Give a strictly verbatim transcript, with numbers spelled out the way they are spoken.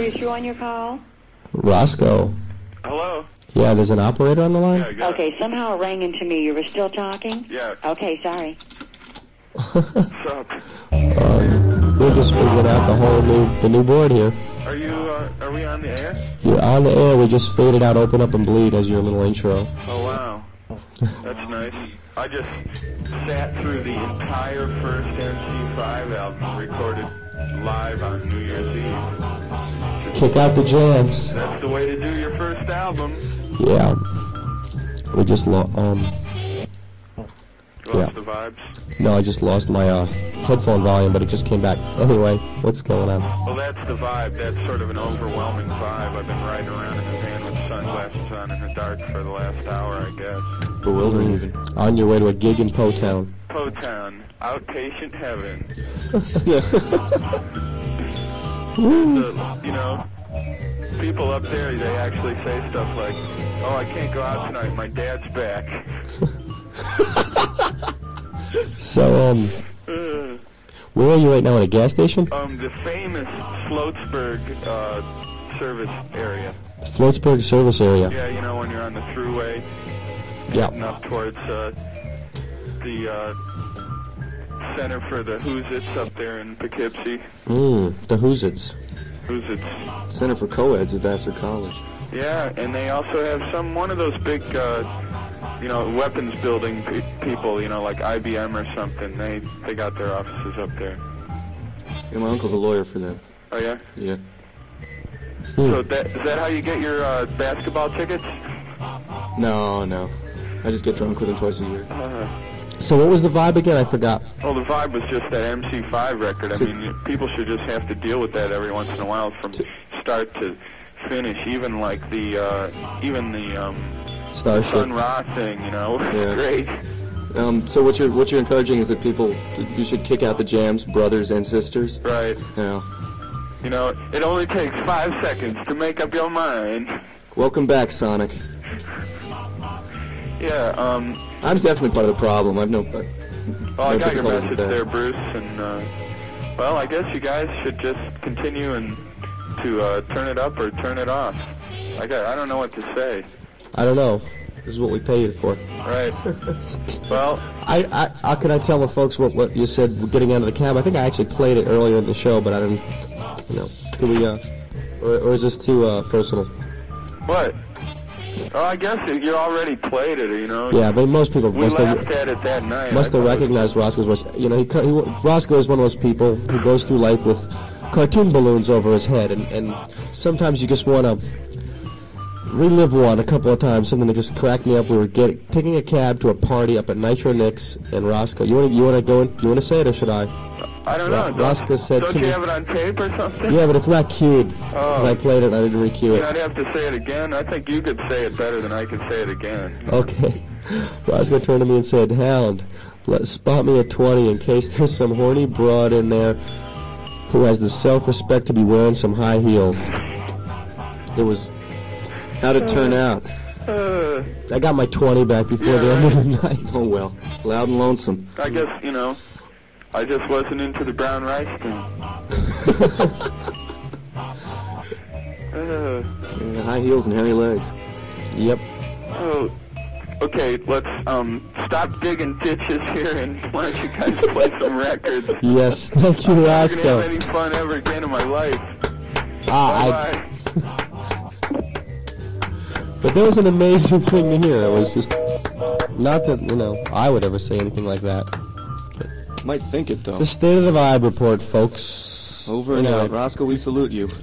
is you on your call? Roscoe. Hello? Yeah, there's an operator on the line? Yeah, I got Okay, somehow it rang into me. You were still talking? Yeah. Okay, sorry. What's up? Um, we just figured out the whole new, the new board here. Are you, uh, are we on the air? You're on the air, we just faded out Open Up and Bleed as your little intro. Oh, wow. That's nice. I just sat through the entire first M C five album recorded live on New Year's Eve. Kick out the jams. That's the way to do your first album. Yeah. We just lo- um Lost yeah. the vibes. No, I just lost my uh headphone volume, but it just came back. Anyway, what's going on? Well, that's the vibe. That's sort of an overwhelming vibe. I've been riding around in a van with sunglasses on in the dark for the last hour, I guess. Bewildering even. On your way to a gig in Potown. Potown, outpatient heaven. Yeah. The, you know, people up there, they actually say stuff like, "Oh, I can't go out tonight. My dad's back." So, um, Uh, where are you right now? At a gas station? um, the famous Floatsburg uh, service area. Floatsburg service area. Yeah, you know, when you're on the thruway, Yeah. heading up towards uh, the uh, Center for the Who's-Its up there in Poughkeepsie. Mmm, the Who's-Its. Who's-Its. Center for Co-eds at Vassar College. Yeah, and they also have some, one of those big, uh, you know, weapons building pe people, you know, like I B M or something. They they got their offices up there. Yeah, my uncle's a lawyer for them. Oh, yeah? Yeah. Hmm. So that, is that how you get your uh, basketball tickets? No, no. I just get drunk with him twice a year. Uh, So what was the vibe again? I forgot. well, the vibe was just that M C five record. I mean, people should just have to deal with that every once in a while from start to finish. Even like the, uh, even the um, Starship. Sun Ra thing, you know, Yeah. great. Um, so what you're what you're encouraging is that people you should kick out the jams, brothers and sisters. Right. Yeah. You know, it only takes five seconds to make up your mind. Welcome back, Sonic. Yeah, um, I'm definitely part of the problem. I've no. well, no I got your difficulty with message that. there, Bruce, and, uh, well, I guess you guys should just continue and to uh, turn it up or turn it off. I got, I don't know what to say. I don't know. This is what we paid you for. Right. Well, I, I, how can I tell the folks what, what you said getting out of the cab? I think I actually played it earlier in the show, but I didn't, you know, can we, uh, or, or is this too, uh, personal? what? Oh, I guess it, you already played it, you know. Yeah, but most people We must laughed have, at it that night. must I have thought it was- recognized Roscoe's voice. You know, he, co- he, Roscoe is one of those people who goes through life with cartoon balloons over his head, and, and sometimes you just want to relive one a couple of times, something that just cracked me up. We were getting, taking a cab to a party up at Nitro Nick's and Roscoe. You want to you want to go in? You want to say it or should I? I don't Ro- know. Don't, Roscoe said don't to you me- have it on tape or something? Yeah, but it's not cued because Oh. I played it and I didn't re-cue Yeah, it. I'd have to say it again. I think you could say it better than I could say it again. Okay. Roscoe turned to me and said, "Hound, let spot me a twenty in case there's some horny broad in there who has the self-respect to be wearing some high heels." It was. How'd it turn out? Uh, I got my twenty back before Yeah, the end of the right. night. Oh well, loud and lonesome. I guess, you know, I just wasn't into the brown rice thing. Uh, Yeah, high heels and hairy legs. Yep. oh, okay, let's um stop digging ditches here and why don't you guys play some records? Yes. Thank you, I'm not gonna Roscoe. have any fun ever again in my life. Ah, I, Bye-bye. but that was an amazing thing to hear. It was just not that you know I would ever say anything like that. Might think it though. The State of the Vibe report, folks. Over You and know, out. Roscoe, we salute you.